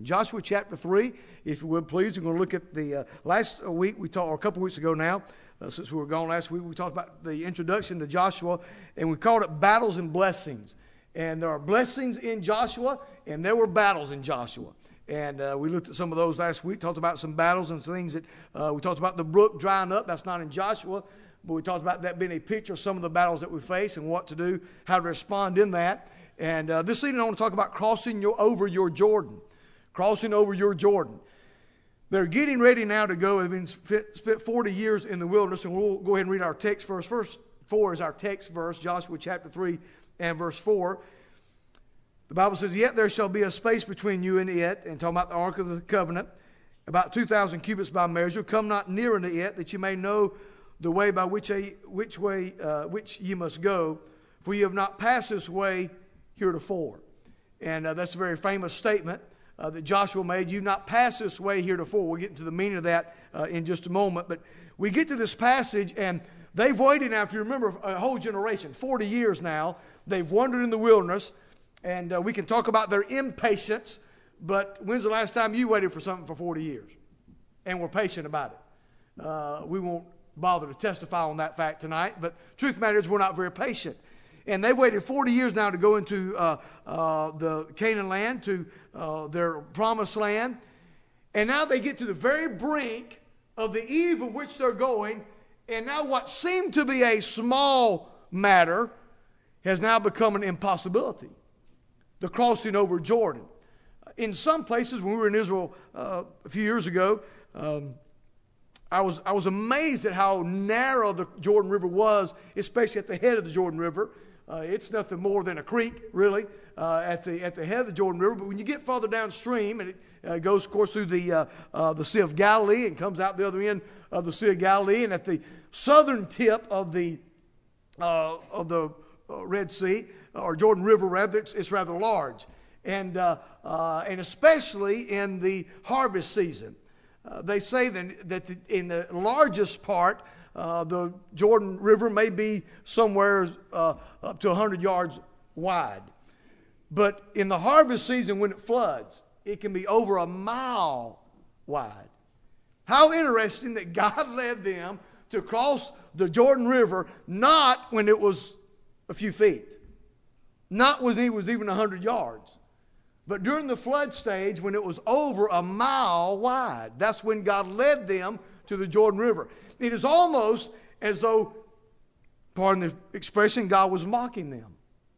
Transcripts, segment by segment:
Joshua chapter 3, if you would please. We're going to look at the last week we talked, or a couple weeks ago now, since we were gone last week, we talked about the introduction to Joshua, and we called it battles and blessings. And there are blessings in Joshua, and there were battles in Joshua. And we looked at some of those last week, talked about some battles and things that we talked about the brook drying up. That's not in Joshua, but we talked about that being a picture of some of the battles that we face and what to do, how to respond in that. And this evening I want to talk about crossing over your Jordan. Crossing over your Jordan. They're getting ready now to go. They've been spent 40 years in the wilderness, and we'll go ahead and read our text first. Verse 4 is our text verse, Joshua chapter 3 and verse 4. The Bible says, "Yet there shall be a space between you and it," and talking about the Ark of the Covenant, "about 2,000 cubits by measure. Come not near unto it, that you may know the way by which ye must go, for ye have not passed this way heretofore." And that's a very famous statement that Joshua made. You've not passed this way heretofore. We'll get into the meaning of that in just a moment. But we get to this passage, and they've waited now, if you remember, a whole generation, 40 years now. They've wandered in the wilderness, and we can talk about their impatience, but when's the last time you waited for something for 40 years and were patient about it? We won't bother to testify on that fact tonight, but truth matters, we're not very patient. And they waited 40 years now to go into the Canaan land, to their promised land. And now they get to the very brink of the eve of which they're going. And now what seemed to be a small matter has now become an impossibility. The crossing over Jordan. In some places, when we were in Israel a few years ago, I was amazed at how narrow the Jordan River was, especially at the head of the Jordan River. It's nothing more than a creek, really, at the head of the Jordan River. But when you get farther downstream, and it goes, of course, through the Sea of Galilee and comes out the other end of the Sea of Galilee, and at the southern tip of the Red Sea, or Jordan River, rather, it's rather large, and especially in the harvest season. They say that in the largest part, the Jordan River may be somewhere up to 100 yards wide. But in the harvest season, when it floods, it can be over a mile wide. How interesting that God led them to cross the Jordan River, not when it was a few feet, not when it was even 100 yards, but during the flood stage when it was over a mile wide. That's when God led them to the Jordan River. It is almost as though, pardon the expression, God was mocking them.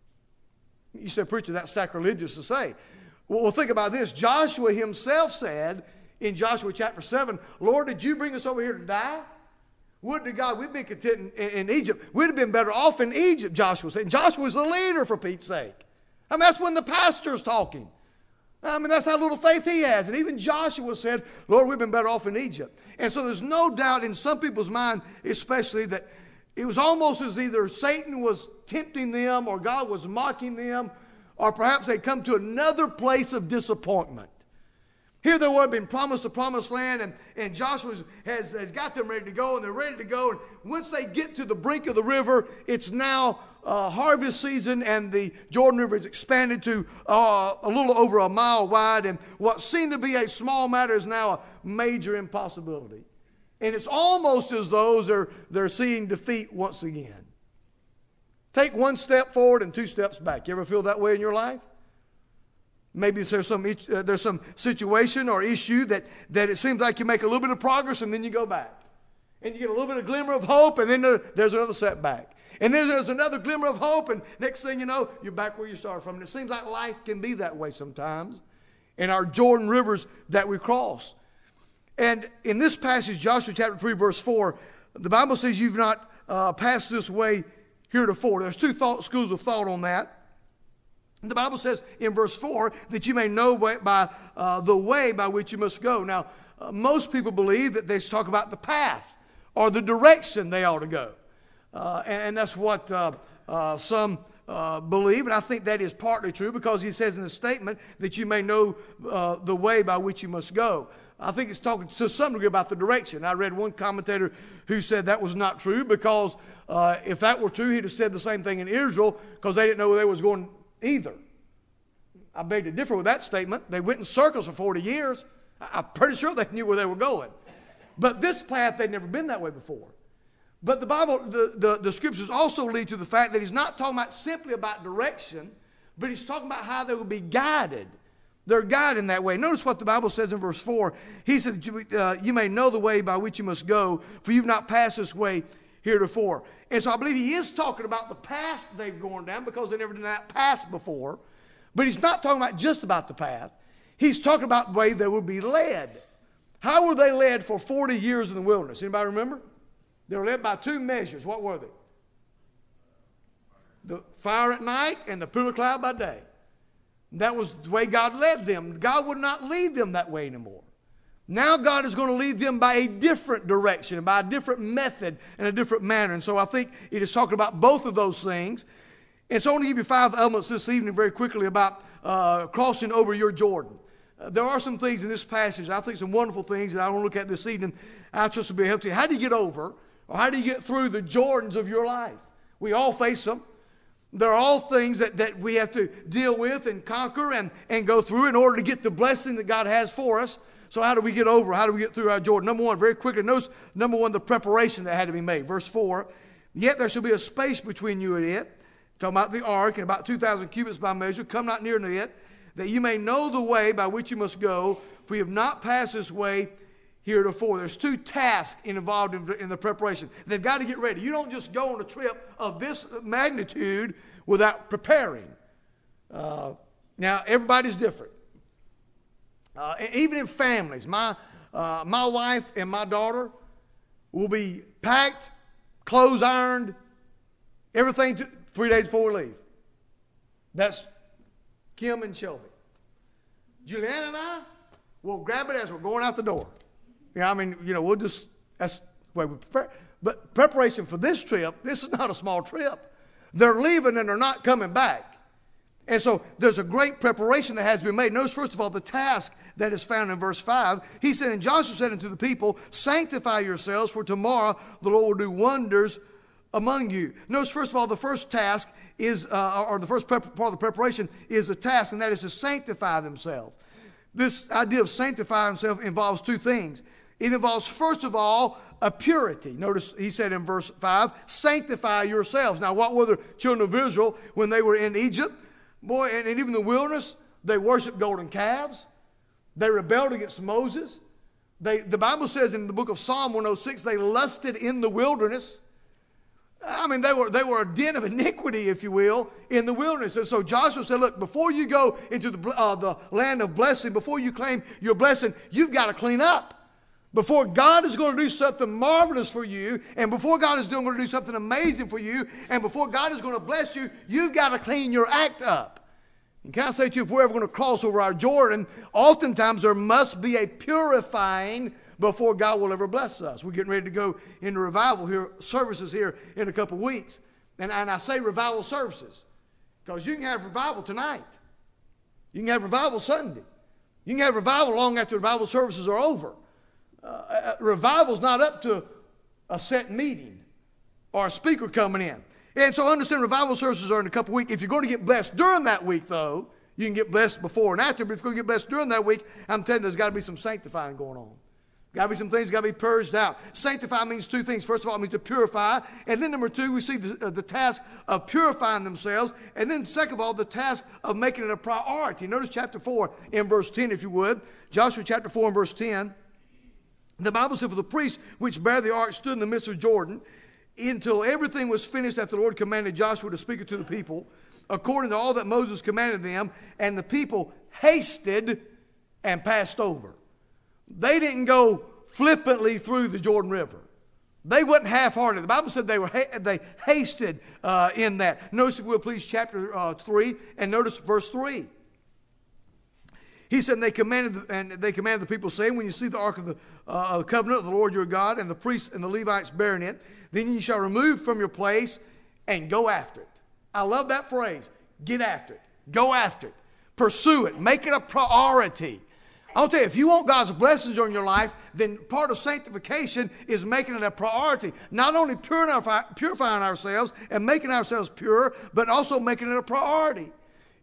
You said, "Preacher, that's sacrilegious to say." Well, think about this. Joshua himself said in Joshua chapter 7, "Lord, did you bring us over here to die? Would to God we'd been content in Egypt. We'd have been better off in Egypt," Joshua said. And Joshua was the leader, for Pete's sake. I mean, that's when the pastor's talking. I mean, that's how little faith he has. And even Joshua said, "Lord, we've been better off in Egypt." And so there's no doubt in some people's mind, especially, that it was almost as either Satan was tempting them or God was mocking them, or perhaps they'd come to another place of disappointment. Here they were, been promised the promised land, and Joshua has got them ready to go, and they're ready to go. And once they get to the brink of the river, it's now harvest season, and the Jordan River is expanded to a little over a mile wide, and what seemed to be a small matter is now a major impossibility. And it's almost as though they're seeing defeat once again. Take one step forward and two steps back. You ever feel that way in your life? Maybe there's some situation or issue that it seems like you make a little bit of progress and then you go back. And you get a little bit of glimmer of hope, and then there's another setback. And then there's another glimmer of hope, and next thing you know, you're back where you started from. And it seems like life can be that way sometimes in our Jordan rivers that we cross. And in this passage, Joshua chapter 3, verse 4, the Bible says you've not passed this way heretofore. There's two schools of thought on that. And the Bible says in verse 4 that you may know by the way by which you must go. Now, most people believe that they talk about the path or the direction they ought to go. And that's what some believe, and I think that is partly true, because he says in the statement that you may know the way by which you must go. I think it's talking to some degree about the direction. I read one commentator who said that was not true, because if that were true, he'd have said the same thing in Israel, because they didn't know where they was going either. I beg to differ with that statement. They went in circles for 40 years. I'm pretty sure they knew where they were going. But this path, they'd never been that way before. But the Bible, the scriptures also lead to the fact that he's not talking about simply about direction, but he's talking about how they will be guided. They're guided in that way. Notice what the Bible says in verse 4. He said, you may know the way by which you must go, for you've not passed this way heretofore. And so I believe he is talking about the path they've gone down because they never did that path before. But he's not talking about just about the path. He's talking about the way they will be led. How were they led for 40 years in the wilderness? Anybody remember? They were led by two measures. What were they? The fire at night and the pillar of cloud by day. That was the way God led them. God would not lead them that way anymore. Now God is going to lead them by a different direction, by a different method and a different manner. And so I think it is talking about both of those things. And so I want to give you 5 elements this evening very quickly about crossing over your Jordan. There are some things in this passage, I think some wonderful things that I want to look at this evening. I trust will be helpful to you. How do you get over, or how do you get through the Jordans of your life? We all face them. There are all things that we have to deal with and conquer and go through in order to get the blessing that God has for us. So how do we get over? How do we get through our Jordan? Number one, very quickly, notice number one, the preparation that had to be made. Verse 4, yet there shall be a space between you and it. Talking about the ark, and about 2,000 cubits by measure. Come not near to it, that you may know the way by which you must go, for you have not passed this way heretofore. There's 2 tasks involved in the preparation. They've got to get ready. You don't just go on a trip of this magnitude without preparing. Now, everybody's different. Even in families, my wife and my daughter will be packed, clothes ironed, everything 3 days before we leave. That's Kim and Shelby. Julianne and I will grab it as we're going out the door. We'll just, that's the way we prepare. But preparation for this trip, this is not a small trip. They're leaving and they're not coming back. And so there's a great preparation that has been made. Notice, first of all, the task that is found in verse 5. He said, and Joshua said unto the people, sanctify yourselves, for tomorrow the Lord will do wonders among you. Notice, first of all, the first task is, or the first part of the preparation is a task, and that is to sanctify themselves. This idea of sanctify himself involves 2 things. It involves, first of all, a purity. Notice he said in verse 5, sanctify yourselves. Now, what were the children of Israel when they were in Egypt? Boy, and even the wilderness, they worshiped golden calves. They rebelled against Moses. The Bible says in the book of Psalm 106, they lusted in the wilderness. They were a den of iniquity, if you will, in the wilderness. And so Joshua said, look, before you go into the land of blessing, before you claim your blessing, you've got to clean up. Before God is going to do something marvelous for you, and before God is going to do something amazing for you, and before God is going to bless you, you've got to clean your act up. And can I say to you, if we're ever going to cross over our Jordan, oftentimes there must be a purifying before God will ever bless us. We're getting ready to go into revival services here in a couple weeks. And I say revival services because you can have revival tonight. You can have revival Sunday. You can have revival long after revival services are over. Revival's not up to a set meeting or a speaker coming in. And so understand revival services are in a couple weeks. If you're going to get blessed during that week, though, you can get blessed before and after. But if you're going to get blessed during that week, I'm telling you, there's got to be some sanctifying going on. Got to be some things got to be purged out. Sanctify means 2 things. First of all, it means to purify. And then number 2, we see the task of purifying themselves. And then second of all, the task of making it a priority. Notice chapter 4 in verse 10, if you would. Joshua chapter 4 and verse 10. The Bible said, for the priests which bare the ark stood in the midst of Jordan until everything was finished that the Lord commanded Joshua to speak it to the people, according to all that Moses commanded them. And the people hasted and passed over. They didn't go flippantly through the Jordan River. They wasn't half-hearted. The Bible said they hasted in that. Notice, if we'll please, chapter 3, and notice verse 3. He said, they commanded the people, saying, when you see the ark of the covenant of the Lord your God, and the priests and the Levites bearing it, then you shall remove from your place and go after it. I love that phrase. Get after it. Go after it. Pursue it. Make it a priority. I'll tell you, if you want God's blessings on your life, then part of sanctification is making it a priority. Not only purifying ourselves and making ourselves pure, but also making it a priority.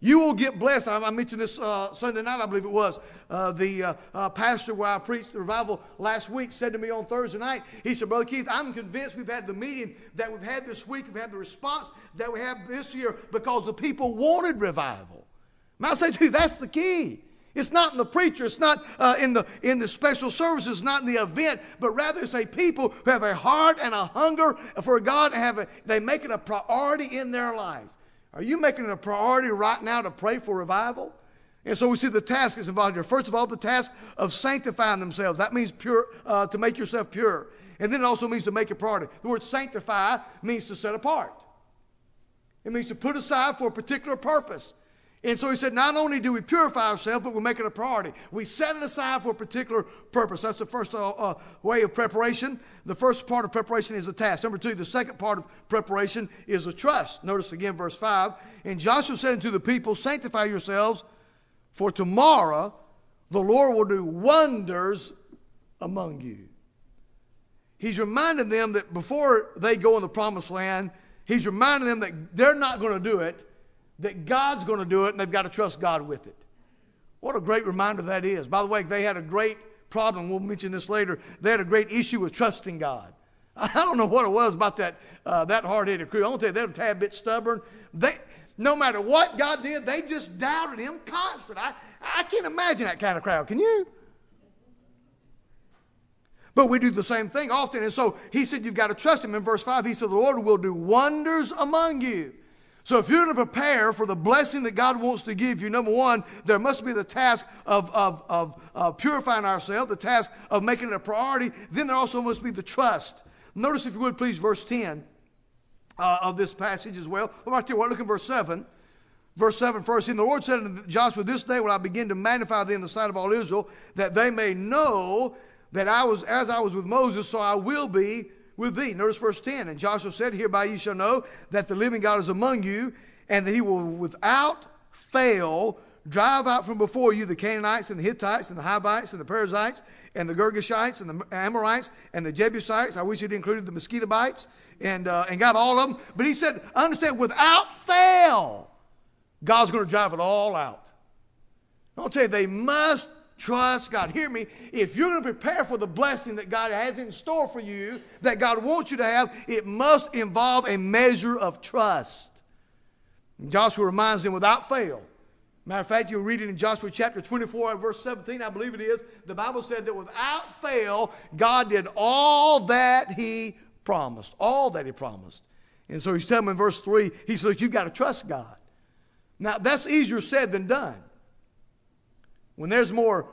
You will get blessed. I mentioned this Sunday night, I believe it was. The pastor where I preached the revival last week said to me on Thursday night, he said, Brother Keith, I'm convinced we've had the meeting that we've had this week, we've had the response that we have this year because the people wanted revival. And I say to you, that's the key. It's not in the preacher, it's not in the special services, it's not in the event, but rather it's a people who have a heart and a hunger for God and they make it a priority in their life. Are you making it a priority right now to pray for revival? And so we see the task is involved here. First of all, the task of sanctifying themselves. That means pure, to make yourself pure. And then it also means to make a priority. The word sanctify means to set apart. It means to put aside for a particular purpose. And so he said, not only do we purify ourselves, but we make it a priority. We set it aside for a particular purpose. That's the first way of preparation. The first part of preparation is a task. Number two, the second part of preparation is a trust. Notice again verse 5. And Joshua said unto the people, sanctify yourselves, for tomorrow the Lord will do wonders among you. He's reminding them that before they go in the promised land, he's reminding them that they're not going to do it, that God's going to do it, and they've got to trust God with it. What a great reminder that is. By the way, they had a great problem. We'll mention this later. They had a great issue with trusting God. I don't know what it was about that hard-headed crew. I want to tell you, they were a tad bit stubborn. No matter what God did, they just doubted him constantly. I can't imagine that kind of crowd. Can you? But we do the same thing often. And so he said you've got to trust him. In verse 5, he said the Lord will do wonders among you. So if you're going to prepare for the blessing that God wants to give you, number one, there must be the task of purifying ourselves, the task of making it a priority. Then there also must be the trust. Notice, if you would, please, verse 10 of this passage as well. I'm going to tell you what, look at verse 7. Verse 7 first. And the Lord said unto Joshua, this day will I begin to magnify thee in the sight of all Israel, that they may know that as I was with Moses, so I will be with thee. Notice verse 10. And Joshua said, hereby ye shall know that the living God is among you, and that he will without fail drive out from before you the Canaanites and the Hittites and the Hivites and the Perizzites and the Girgashites and the Amorites and the Jebusites. I wish he'd included the Mosquitobites and got all of them. But he said, understand, without fail, God's going to drive it all out. I'll tell you, they must trust God. Hear me. If you're going to prepare for the blessing that God has in store for you, that God wants you to have, it must involve a measure of trust. And Joshua reminds them without fail. Matter of fact, you'll read it in Joshua chapter 24, verse 17, I believe it is. The Bible said that without fail, God did all that he promised. All that he promised. And so he's telling them in verse 3, he said, you've got to trust God. Now, that's easier said than done. When there's more,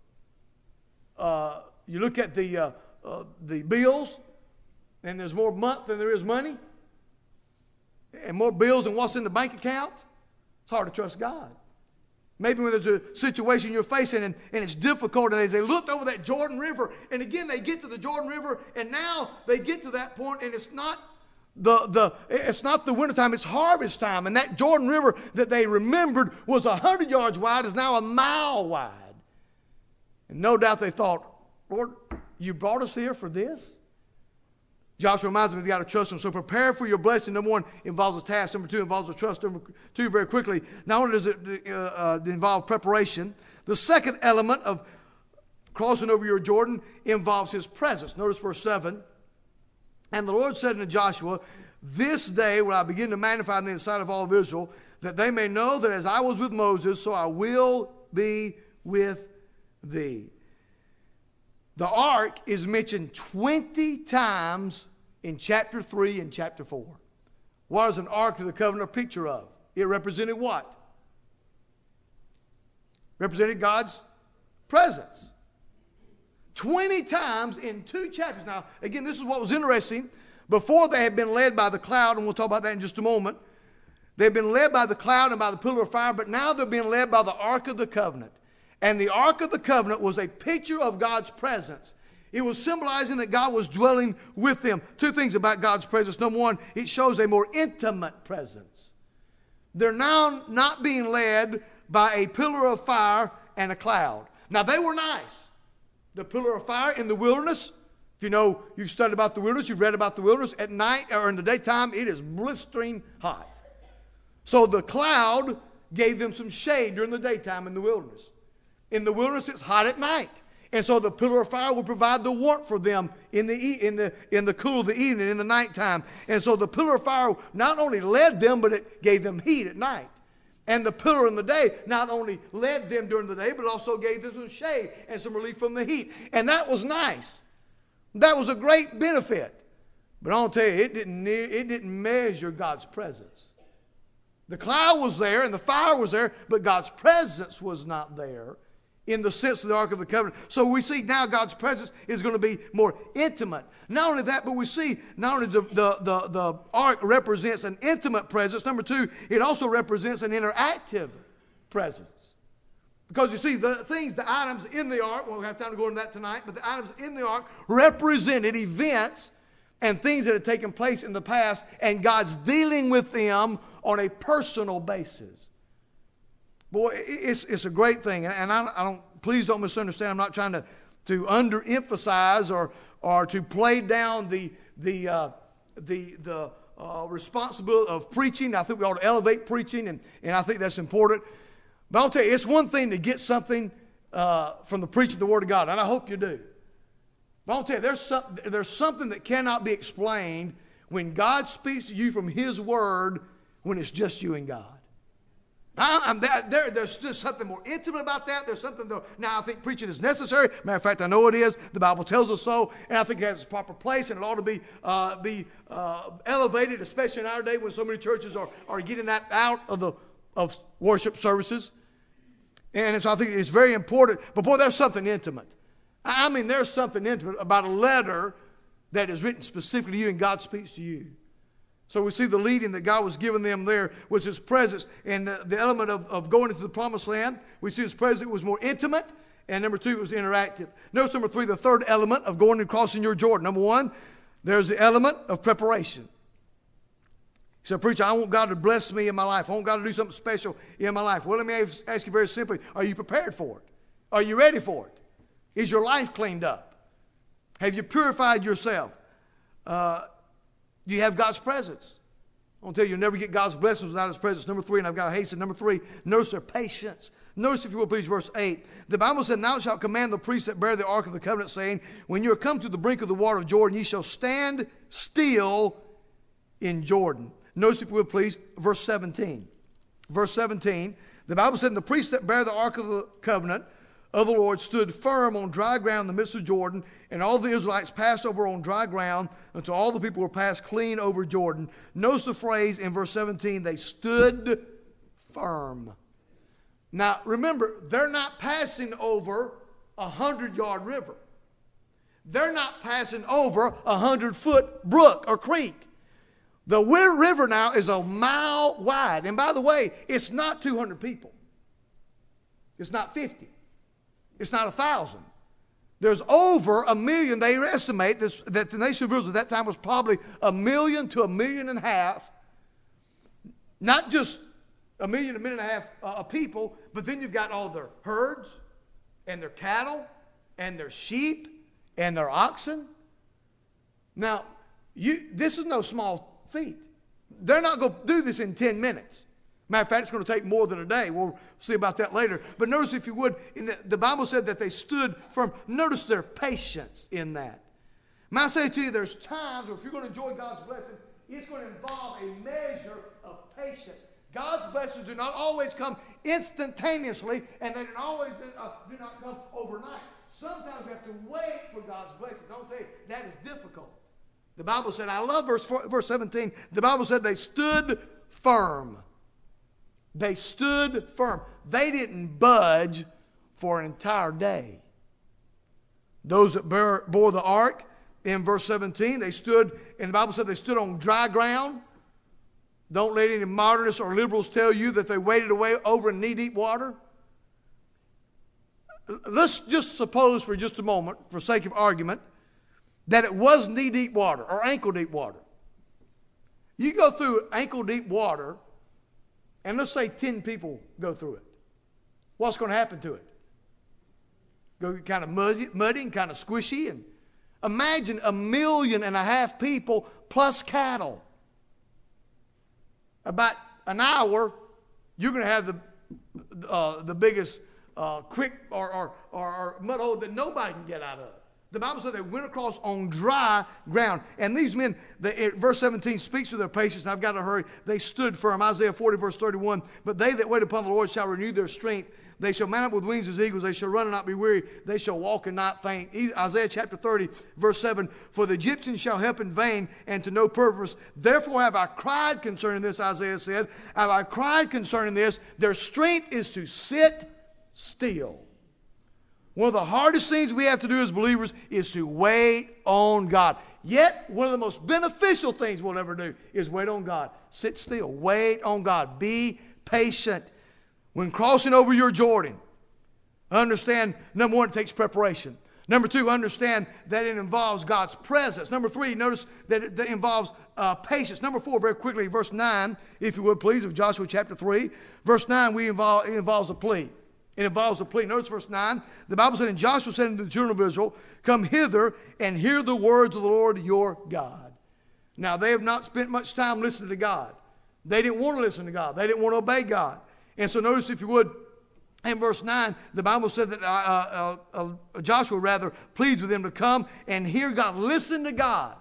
you look at the bills, and there's more month than there is money, and more bills than what's in the bank account, it's hard to trust God. Maybe when there's a situation you're facing and it's difficult, and as they looked over that Jordan River, and again they get to the Jordan River, and now they get to that point, and it's not it's not the wintertime, it's harvest time. And that Jordan River that they remembered was 100 yards wide is now a mile wide. And no doubt they thought, Lord, you brought us here for this? Joshua reminds them, you've got to trust him. So prepare for your blessing. Number one involves a task. Number two involves a trust. Number two, very quickly, not only does it involve preparation, the second element of crossing over your Jordan involves his presence. Notice verse 7. And the Lord said unto Joshua, this day will I begin to magnify thee in the sight of all of Israel, that they may know that as I was with Moses, so I will be with thee. The ark is mentioned 20 times in chapter 3 and chapter 4. What is an ark of the covenant a picture of? It represented what? Represented God's presence. 20 times in 2 chapters. Now, again, this is what was interesting. Before they had been led by the cloud, and we'll talk about that in just a moment. They've been led by the cloud and by the pillar of fire, but now they're being led by the Ark of the Covenant. And the Ark of the Covenant was a picture of God's presence. It was symbolizing that God was dwelling with them. 2 things about God's presence. Number one, it shows a more intimate presence. They're now not being led by a pillar of fire and a cloud. Now, they were nice. The pillar of fire in the wilderness, if you know, you've studied about the wilderness, you've read about the wilderness, at night or in the daytime, it is blistering hot. So the cloud gave them some shade during the daytime in the wilderness. In the wilderness, it's hot at night. And so the pillar of fire would provide the warmth for them in the cool of the evening, in the nighttime. And so the pillar of fire not only led them, but it gave them heat at night. And the pillar in the day not only led them during the day, but also gave them some shade and some relief from the heat. And that was nice. That was a great benefit. But I'll tell you, it didn't measure God's presence. The cloud was there and the fire was there, but God's presence was not there in the sense of the Ark of the Covenant. So we see now God's presence is going to be more intimate. Not only that, but we see not only the Ark represents an intimate presence. Number two, it also represents an interactive presence. Because you see, the items in the Ark, we won't have time to go into that tonight, but the items in the Ark represented events and things that had taken place in the past, and God's dealing with them on a personal basis. Boy, it's a great thing, and I don't. Please don't misunderstand. I'm not trying to underemphasize or to play down the responsibility of preaching. I think we ought to elevate preaching, and I think that's important. But I'll tell you, it's one thing to get something from the preaching of the Word of God, and I hope you do. But I'll tell you, there's something that cannot be explained when God speaks to you from His Word when it's just you and God. There's just something more intimate about that. There's something, now I think preaching is necessary. Matter of fact, I know it is. The Bible tells us so. And I think it has its proper place, and it ought to be elevated, especially in our day when so many churches are getting that out of worship services. And so I think it's very important. But boy, there's something intimate. I mean, there's something intimate about a letter that is written specifically to you and God speaks to you. So we see the leading that God was giving them there was His presence. And the element of going into the promised land, we see His presence was more intimate. And number two, it was interactive. Notice number three, the third element of going and crossing your Jordan. Number one, there's the element of preparation. So, preacher, I want God to bless me in my life. I want God to do something special in my life. Well, let me ask you very simply, are you prepared for it? Are you ready for it? Is your life cleaned up? Have you purified yourself? Do you have God's presence? I want to tell you, you'll never get God's blessings without His presence. Number three, and I've got to hasten. Number three, notice their patience. Notice, if you will, please, verse 8. The Bible said, "Thou shalt command the priests that bear the ark of the covenant, saying, when you are come to the brink of the water of Jordan, ye shall stand still in Jordan." Notice, if you will, please, verse 17. Verse 17, the Bible said, "And the priests that bear the ark of the covenant of the Lord stood firm on dry ground in the midst of Jordan, and all the Israelites passed over on dry ground until all the people were passed clean over Jordan." Notice the phrase in verse 17, they stood firm. Now, remember, they're not passing over a 100-yard river. They're not passing over a 100-foot brook or creek. The river now is a mile wide. And by the way, it's not 200 people. It's not 50. It's not 1,000. There's over 1 million. They estimate that the nation of Israel at that time was probably 1 million to 1.5 million. Not just 1 million, 1.5 million people, but then you've got all their herds and their cattle and their sheep and their oxen. Now, this is no small feat. They're not going to do this in 10 minutes. Matter of fact, it's going to take more than a day. We'll see about that later. But notice, if you would, the Bible said that they stood firm. Notice their patience in that. May I say to you, there's times where if you're going to enjoy God's blessings, it's going to involve a measure of patience. God's blessings do not always come instantaneously, and they do not come overnight. Sometimes we have to wait for God's blessings. I'll tell you, that is difficult. The Bible said, I love verse 17, the Bible said they stood firm. They stood firm. They didn't budge for an entire day. Those that bore the ark, in verse 17, they stood, and the Bible said they stood on dry ground. Don't let any modernists or liberals tell you that they waded away over in knee-deep water. Let's just suppose for just a moment, for sake of argument, that it was knee-deep water or ankle-deep water. You go through ankle-deep water, and let's say 10 people go through it. What's going to happen to it? Go kind of muddy and kind of squishy. And imagine 1.5 million people plus cattle. About an hour, you're going to have the biggest quick or mud hole that nobody can get out of. The Bible said they went across on dry ground. And these men, verse 17 speaks of their patience. And I've got to hurry. They stood firm. Isaiah 40, verse 31. But they that wait upon the Lord shall renew their strength. They shall mount up with wings as eagles. They shall run and not be weary. They shall walk and not faint. Isaiah chapter 30, verse 7. For the Egyptians shall help in vain and to no purpose. Therefore have I cried concerning this, Isaiah said. Have I cried concerning this? Their strength is to sit still. One of the hardest things we have to do as believers is to wait on God. Yet, one of the most beneficial things we'll ever do is wait on God. Sit still. Wait on God. Be patient. When crossing over your Jordan, understand, number one, it takes preparation. Number two, understand that it involves God's presence. Number three, notice that it involves patience. Number four, very quickly, verse 9, if you would please, of Joshua chapter 3. Verse 9, it involves a plea. It involves a plea. Notice verse 9. The Bible said, and Joshua said unto the children of Israel, come hither and hear the words of the Lord your God. Now, they have not spent much time listening to God. They didn't want to listen to God. They didn't want to obey God. And so notice, if you would, in verse 9, the Bible said that Joshua pleads with them to come and hear God. Listen to God.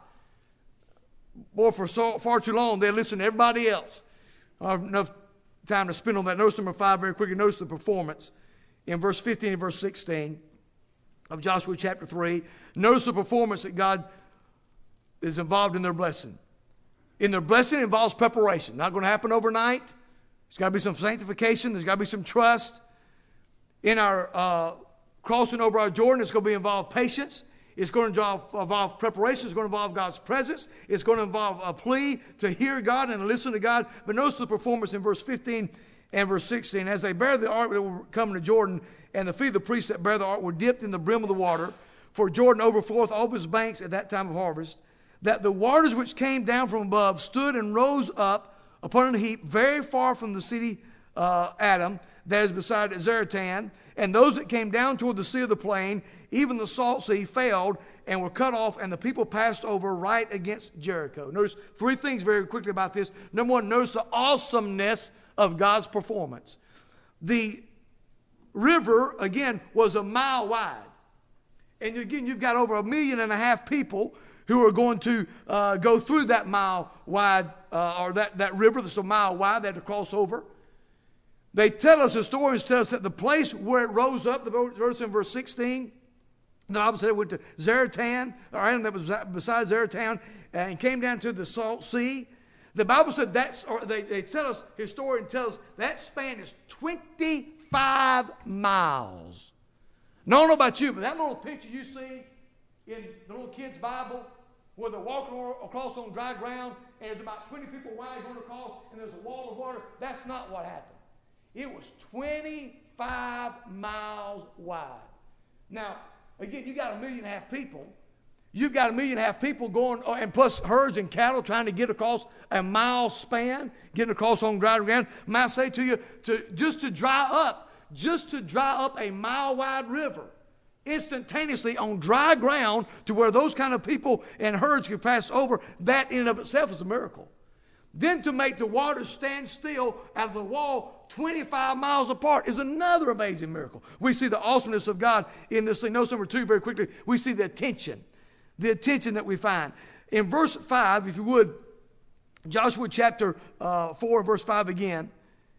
Boy, for far too long, they listened to everybody else. I have enough time to spend on that. Notice number 5 very quickly. Notice the performance. In verse 15 and verse 16 of Joshua chapter 3, notice the performance that God is involved in their blessing. In their blessing, it involves preparation. Not going to happen overnight. There's got to be some sanctification. There's got to be some trust. In our crossing over our Jordan, it's going to involve patience. It's going to involve preparation. It's going to involve God's presence. It's going to involve a plea to hear God and listen to God. But notice the performance in verse 15 and verse 16. As they bear the ark that were coming to Jordan, and the feet of the priests that bear the ark were dipped in the brim of the water, for Jordan overfloweth all of his banks at that time of harvest, that the waters which came down from above stood and rose up upon a heap very far from the city Adam, that is beside Zaretan, and those that came down toward the sea of the plain, even the salt sea, failed and were cut off, and the people passed over right against Jericho. Notice 3 things very quickly about this. Number 1, notice the awesomeness of God's performance. The river, again, was a mile wide. And again, you've got over 1.5 million people who are going to go through that mile wide, or that river that's a mile wide. They had to cross over. They tell us, historians tell us, that the place where it rose up, the verse in verse 16, the Bible said it went to Zaretan, or Adam that was beside Zaretan, and came down to the salt sea. The Bible said they tell us, historian tells us, that span is 25 miles. Now, I don't know about you, but that little picture you see in the little kid's Bible, where they're walking across on dry ground, and there's about 20 people wide going across, and there's a wall of water, that's not what happened. It was 25 miles wide. Now, again, you got 1.5 million people. You've got 1.5 million people going, and plus herds and cattle trying to get across a mile span, getting across on dry ground. May I say to you, just to dry up a mile wide river, instantaneously on dry ground to where those kind of people and herds could pass over, that in and of itself is a miracle. Then to make the water stand still out of the wall 25 miles apart is another amazing miracle. We see the awesomeness of God in this thing. Notice number 2 very quickly. We see the attention that we find. In verse 5, if you would, Joshua chapter 4, verse 5 again.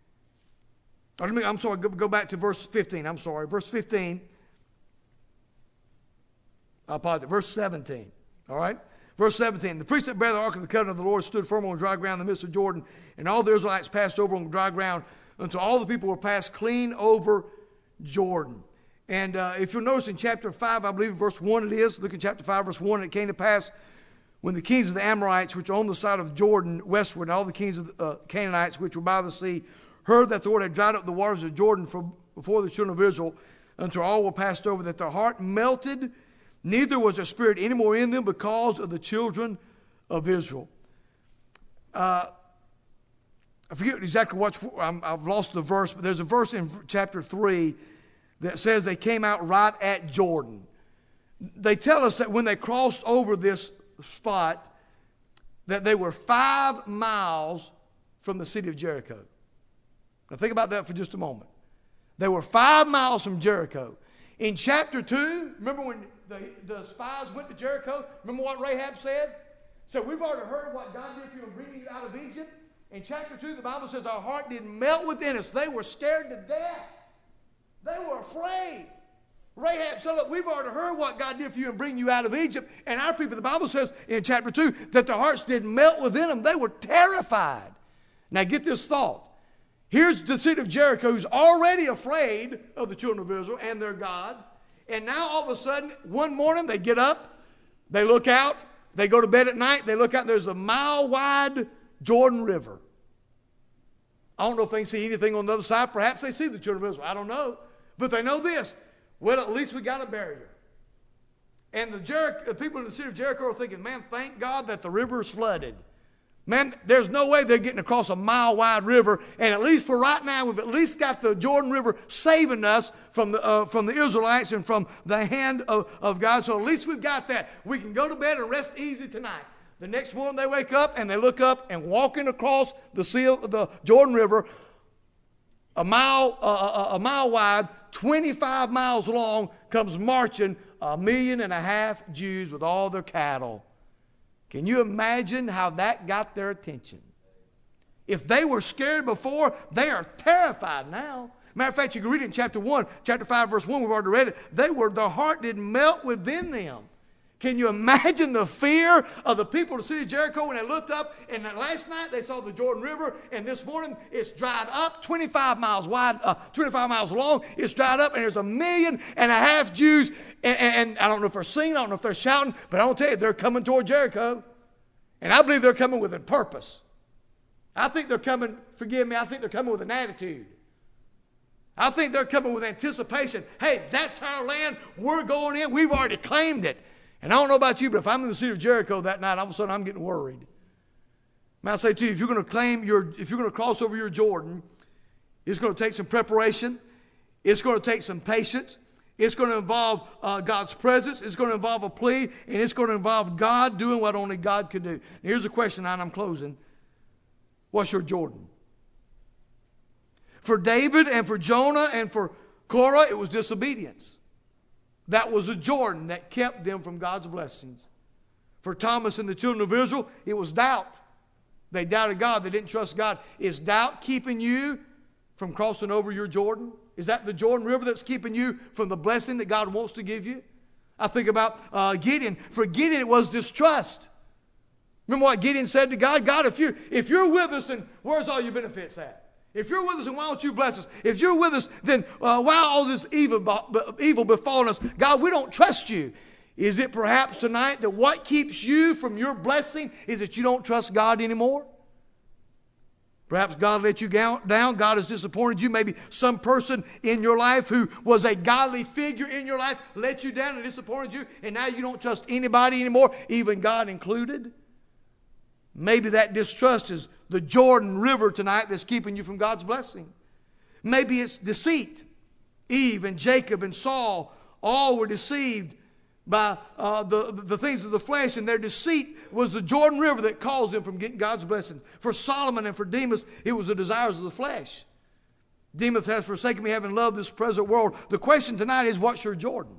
Go back to verse 15. Verse 15. I apologize. Verse 17. All right? Verse 17, the priests that bear the ark of the covenant of the Lord stood firm on dry ground in the midst of Jordan, and all the Israelites passed over on dry ground until all the people were passed clean over Jordan. And if you'll notice in chapter 5, I believe verse 1 it is, look at chapter 5, verse 1, it came to pass when the kings of the Amorites, which are on the side of Jordan westward, and all the kings of the Canaanites, which were by the sea, heard that the Lord had dried up the waters of Jordan before the children of Israel, until all were passed over, that their heart melted, neither was there spirit any more in them because of the children of Israel. I forget exactly I've lost the verse, but there's a verse in chapter 3 that says they came out right at Jordan. They tell us that when they crossed over this spot, that they were 5 miles from the city of Jericho. Now think about that for just a moment. They were 5 miles from Jericho. In chapter 2, remember when the spies went to Jericho? Remember what Rahab said? So we've already heard what God did for you in bringing you out of Egypt. In chapter 2, the Bible says our heart didn't melt within us. They were scared to death. They were afraid. Rahab said, look, we've already heard what God did for you in bringing you out of Egypt. And our people, the Bible says in chapter 2, that their hearts didn't melt within them. They were terrified. Now get this thought. Here's the city of Jericho who's already afraid of the children of Israel and their God. And now all of a sudden, one morning they get up, they look out, they go to bed at night, they look out, there's a mile-wide Jordan River. I don't know if they can see anything on the other side. Perhaps they see the children of Israel. I don't know. But they know this. Well, at least we got a barrier. And the people in the city of Jericho are thinking, man, thank God that the river is flooded. Man, there's no way they're getting across a mile-wide river. And at least for right now, we've at least got the Jordan River saving us from the Israelites and from the hand of God. So at least we've got that. We can go to bed and rest easy tonight. The next morning they wake up and they look up and walking across the Jordan River, a mile wide, 25 miles long, comes marching 1.5 million Jews with all their cattle. Can you imagine how that got their attention? If they were scared before, they are terrified now. Matter of fact, you can read it in chapter 1, chapter 5, verse 1. We've already read it. Their heart didn't melt within them. Can you imagine the fear of the people of the city of Jericho when they looked up and last night they saw the Jordan River and this morning it's dried up 25 miles wide, 25 miles long. It's dried up and there's 1.5 million Jews and I don't know if they're singing, I don't know if they're shouting, but I will tell you they're coming toward Jericho. And I believe they're coming with a purpose. I think they're coming, forgive me, I think they're coming with an attitude. I think they're coming with anticipation. Hey, that's our land. We're going in. We've already claimed it. And I don't know about you, but if I'm in the city of Jericho that night, all of a sudden I'm getting worried. May I say to you, if you're going to cross over your Jordan, it's going to take some preparation. It's going to take some patience. It's going to involve God's presence. It's going to involve a plea, and it's going to involve God doing what only God can do. Now, here's a question, and I'm closing. What's your Jordan? For David and for Jonah and for Korah, it was disobedience. That was a Jordan that kept them from God's blessings. For Thomas and the children of Israel, it was doubt. They doubted God. They didn't trust God. Is doubt keeping you from crossing over your Jordan? Is that the Jordan River that's keeping you from the blessing that God wants to give you? I think about Gideon. For Gideon, it was distrust. Remember what Gideon said to God? God, if you're with us, then where's all your benefits at? If you're with us, then why don't you bless us? If you're with us, then why all this evil befalling us? God, we don't trust you. Is it perhaps tonight that what keeps you from your blessing is that you don't trust God anymore? Perhaps God let you down. God has disappointed you. Maybe some person in your life who was a godly figure in your life let you down and disappointed you, and now you don't trust anybody anymore, even God included. Maybe that distrust is the Jordan River tonight that's keeping you from God's blessing. Maybe it's deceit. Eve and Jacob and Saul all were deceived by the things of the flesh, and their deceit was the Jordan River that caused them from getting God's blessing. For Solomon and for Demas, it was the desires of the flesh. Demas has forsaken me, having loved this present world. The question tonight is, what's your Jordan?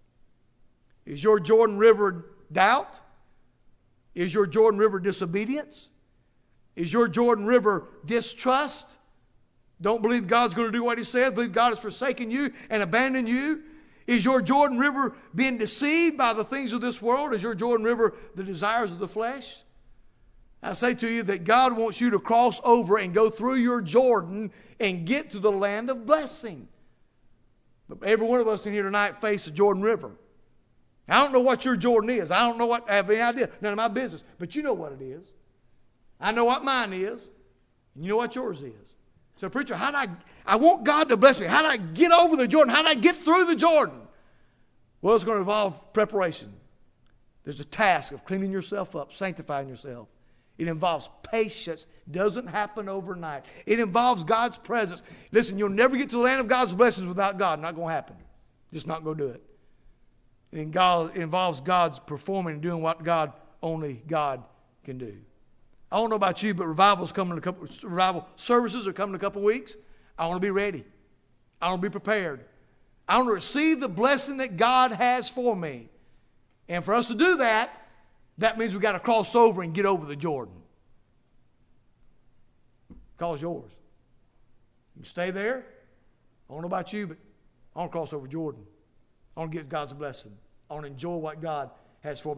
Is your Jordan River doubt? Is your Jordan River disobedience? Is your Jordan River distrust? Don't believe God's going to do what He says. Believe God has forsaken you and abandoned you. Is your Jordan River being deceived by the things of this world? Is your Jordan River the desires of the flesh? I say to you that God wants you to cross over and go through your Jordan and get to the land of blessing. But every one of us in here tonight face a Jordan River. I don't know what your Jordan is. I have any idea. None of my business. But you know what it is. I know what mine is. And you know what yours is. So, preacher, I want God to bless me. How do I get over the Jordan? How do I get through the Jordan? Well, it's going to involve preparation. There's a task of cleaning yourself up, sanctifying yourself. It involves patience. Doesn't happen overnight. It involves God's presence. Listen, you'll never get to the land of God's blessings without God. Not going to happen. Just not going to do it. It involves God's performing and doing what only God can do. I don't know about you, but revival services are coming in a couple weeks. I want to be ready. I want to be prepared. I want to receive the blessing that God has for me. And for us to do that, that means we've got to cross over and get over the Jordan. Call's yours. You can stay there. I don't know about you, but I want to cross over Jordan. I want to get God's blessing. I want to enjoy what God has for me.